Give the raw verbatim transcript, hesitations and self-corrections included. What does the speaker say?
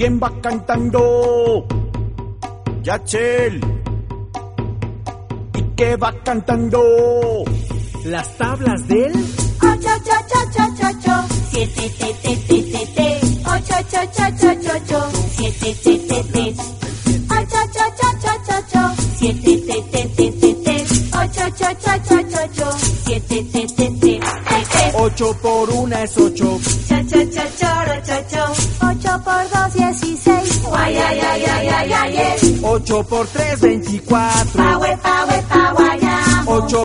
¿Quién va cantando? Yachel. ¿Y qué va cantando? Las tablas del ocho, ocho, ocho, ocho, ocho, siete, te, te, te, te, te, ocho, ocho, ocho, ocho, ocho, siete, te, te, te, ocho, ocho, ocho, ocho, ocho, siete, te, te, te, te, te, ocho, ocho, ocho, ocho, ocho, siete, te, te, te, te, te. Ocho por una es ocho. Cha, cha, cha, choro, cho, cho. Ocho por dos, dieciséis. Guay, ay, ay, ay, ay, ay, ay. Ocho por tres, veinticuatro. Pa, we, pa, we, pa, guayamo. Ocho